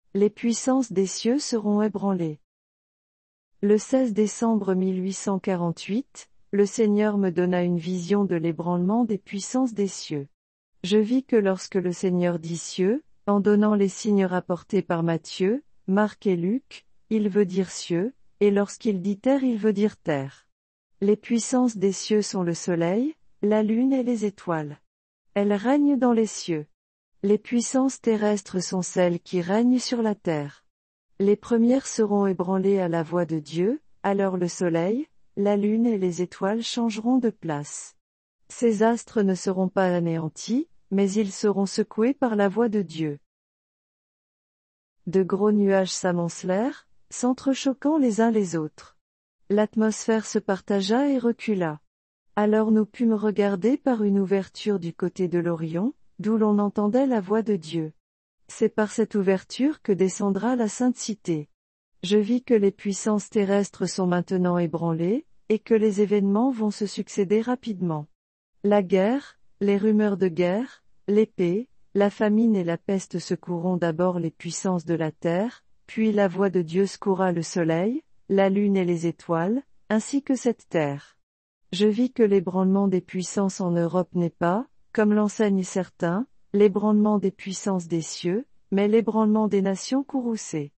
Les puissances des cieux seront ébranlées. Le 16 décembre 1848, le Seigneur me donna une vision de l'ébranlement des puissances des cieux. Je vis que lorsque le Seigneur dit cieux, en donnant les signes rapportés par Matthieu, Marc et Luc, il veut dire cieux, et lorsqu'il dit terre il veut dire terre. Les puissances des cieux sont le soleil, la lune et les étoiles. Elles règnent dans les cieux. Les puissances terrestres sont celles qui règnent sur la terre. Les premières seront ébranlées à la voix de Dieu, alors le soleil, la lune et les étoiles changeront de place. Ces astres ne seront pas anéantis, mais ils seront secoués par la voix de Dieu. De gros nuages s'amoncelèrent, s'entrechoquant les uns les autres. L'atmosphère se partagea et recula. Alors nous pûmes regarder par une ouverture du côté de l'Orion, d'où l'on entendait la voix de Dieu. C'est par cette ouverture que descendra la Sainte Cité. Je vis que les puissances terrestres sont maintenant ébranlées, et que les événements vont se succéder rapidement. La guerre, les rumeurs de guerre, l'épée, la famine et la peste secoueront d'abord les puissances de la terre, puis la voix de Dieu secouera le soleil, la lune et les étoiles, ainsi que cette terre. Je vis que l'ébranlement des puissances en Europe n'est pas, comme l'enseignent certains, l'ébranlement des puissances des cieux, mais l'ébranlement des nations courroucées.